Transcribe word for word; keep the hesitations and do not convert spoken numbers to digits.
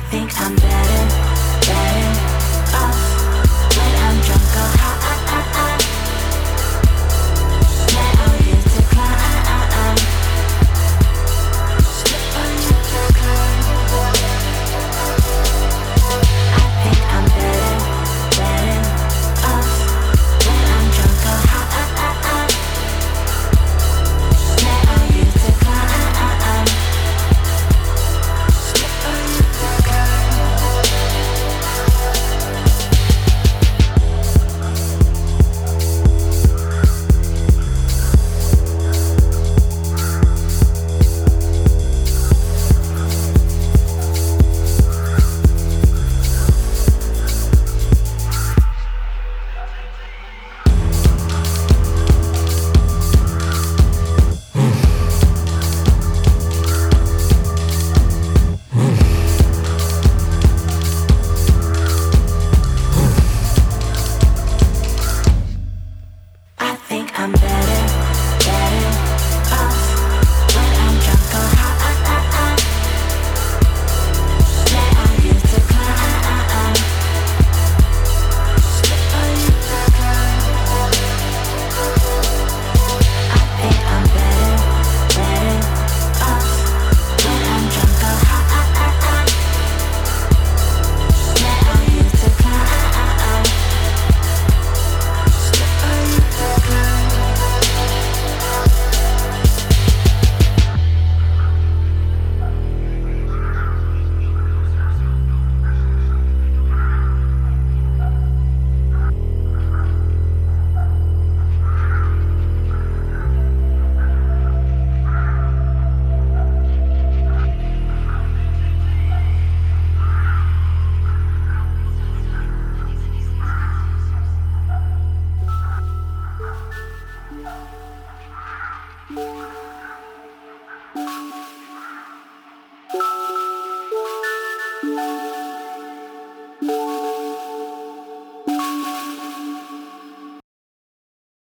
think I'm better, better off when I'm drunk or high. Let all you decline. Slip on your decline. I think I'm better, better off when I'm drunk or high. Let all you decline. Slip on your I think I'm better, better off when I'm drunk or high. Let all you decline. Slip on your decline. I think I'm better, better off when I'm drunk or high. Let all you decline. Slip on your decline. Thank